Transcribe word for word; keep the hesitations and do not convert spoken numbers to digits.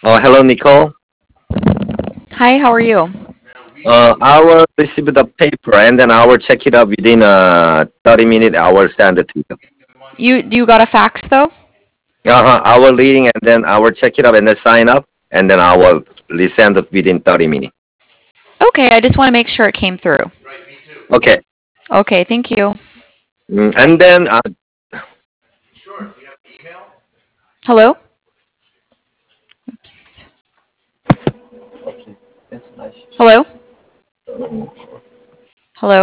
Oh, hello, Nicole. Hi, how are you? Uh, I will receive the paper and then I will check it out within uh thirty minutes. I will send it to you. You you got a fax though? Uh-huh. I will reading and then I will check it up and then sign up and then I will resend it within thirty minutes. Okay, I just want to make sure it came through. Okay. Okay, thank you. Mm, and then uh, Hello? okay, that's nice. Hello?